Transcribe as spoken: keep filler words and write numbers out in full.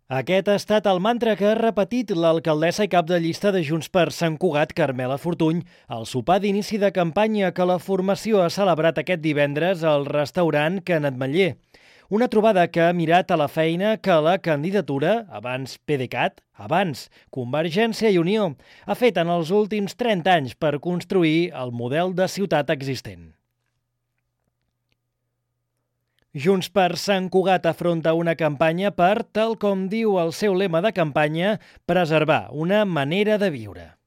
Aquest ha estat el mantra que ha repetit l'alcaldessa i cap de llista de Junts per Sant Cugat, Carmela Fortuny, al sopar d'inici de campanya que la formació ha celebrat aquest divendres al restaurant Can Ametller. Una trobada que ha mirat a la feina que la candidatura, abans PDeCAT, abans Convergència i Unió, ha fet en els últims trenta anys per construir el model de ciutat existent. Junts per Sant Cugat afronta una campanya per, tal com diu el seu lema de campanya, preservar una manera de viure.